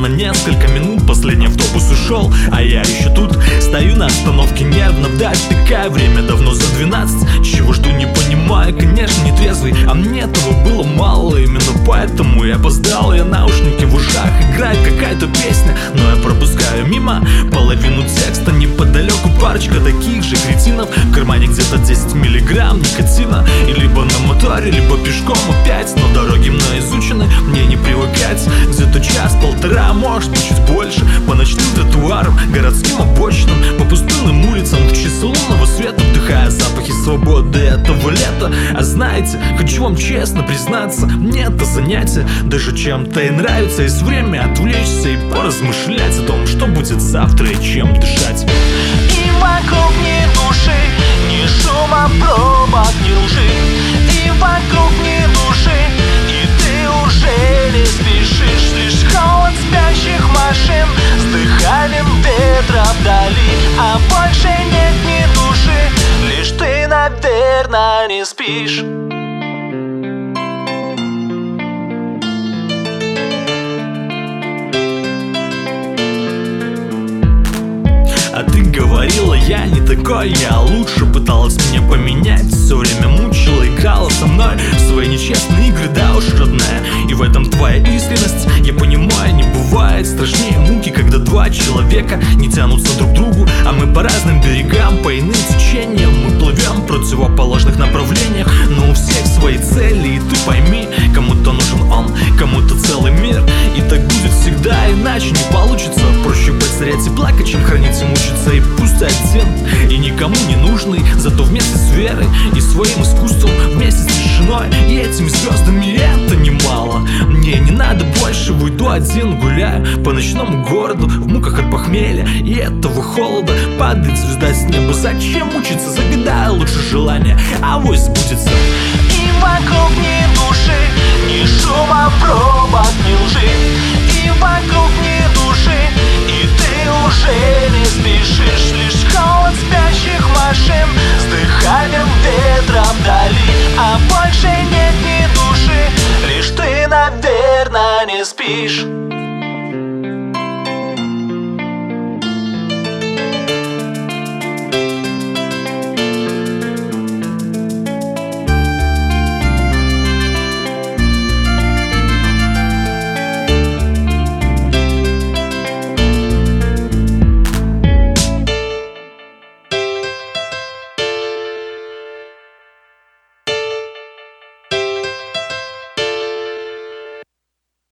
на несколько минут. Последний автобус ушел, а я еще тут стою на остановке, нервно вдаль втыкая. Время давно за 12. Чего жду, не понимаю, конечно, не трезвый. А мне этого было мало, именно поэтому я опоздал. Я наушники в ушах, играет какая-то песня, но я пропускаю мимо половину текста. Неподалеку парочка таких же кретинов, в кармане где-то 10 миллиграмм никотина. И либо на моторе, либо пешком опять. Но дороги мной изучены, мне не привыкать. Где-то час-полтора, может быть чуть больше, по ночным тротуарам, городским обочинам, по пустынным улицам, в часы лунного света, вдыхая запахи свободы этого лета. А знаете, хочу вам честно признаться, мне это занятие даже чем-то и нравится. Есть время отвлечься и поразмышлять о том, что будет завтра и чем дышать. И вокруг ни души, ни шума пробок, ни лжи. И вокруг ни души, и ты уже не спешишь. Лишь холод спящих машин с дыханием ветра вдали. А больше нет ни души, лишь ты, наверное, не спишь. А ты говорила, я не такой, я лучше. Пыталась меня поменять, все время мучила, играла со мной в свои нечестные игры, да уж, родная. И в этом твоя искренность, я понимаю, не бывает страшнее муки, когда два человека не тянутся друг к другу, а мы по разным берегам, по иным течениям. Мы плывем в противоположных направлениях, но у всех свои цели. И ты пойми, кому-то нужен он, кому-то целый мир. И так будет всегда, иначе не получится. Проще потерять и плакать, чем хранить и мучиться. И пусть один, и никому не нужный, зато вместе с верой и своим искусством, вместе с тишиной и этими звездами, это немало. Мне не надо больше, уйду один, гуляю по ночному городу в муках от похмелья и этого холода. Падает звезда с неба, зачем мучиться, загадаю лучше желание, авось сбудется. И вокруг ни души, ни шума пробок, ни лжи. И вокруг ни души, и ты уже не спешишь. Лишь холод спящих машин с дыханием ветра вдали. А больше нет ни души, лишь ты, наверное, не спишь.